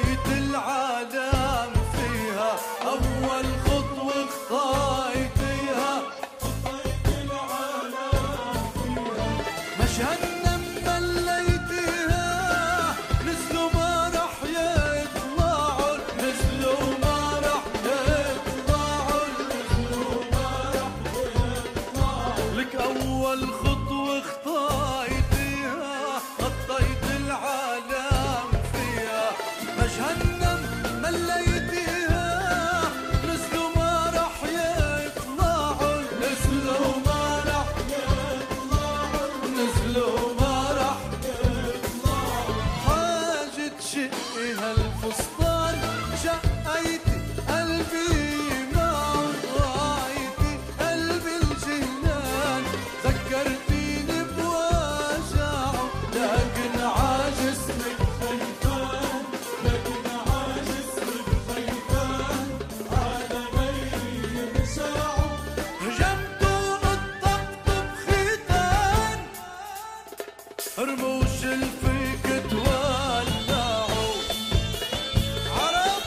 العالم فيها أول خطوة خطيتيها، مشهنم مليتيها، نزلوا ما رح يطلعوا، نزلوا ما رح يطلعوا، نزلوا ما رح يطلعوا، لك أول خطوة خطيتيها، خطيت العالم فيها، مشهنم مليتيها، نزلوا ما رح يطلعوا، نزلوا ما رح يطلعوا، نزلوا ما رح يطلعوا، حاجة شقي هالفستان، شقيتي قلبي ما وضعيتي قلبي الجنان، ذكرتيني بوجعه لكن عاجزني خيفان، لكن عاجزني خيفان على غيري يرجعوا، هجمتوا الطبطب ختان، رموش الفيك تولعوا، عرب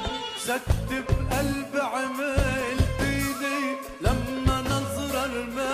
سكت بقلب عملتيني لما نظرة رمالي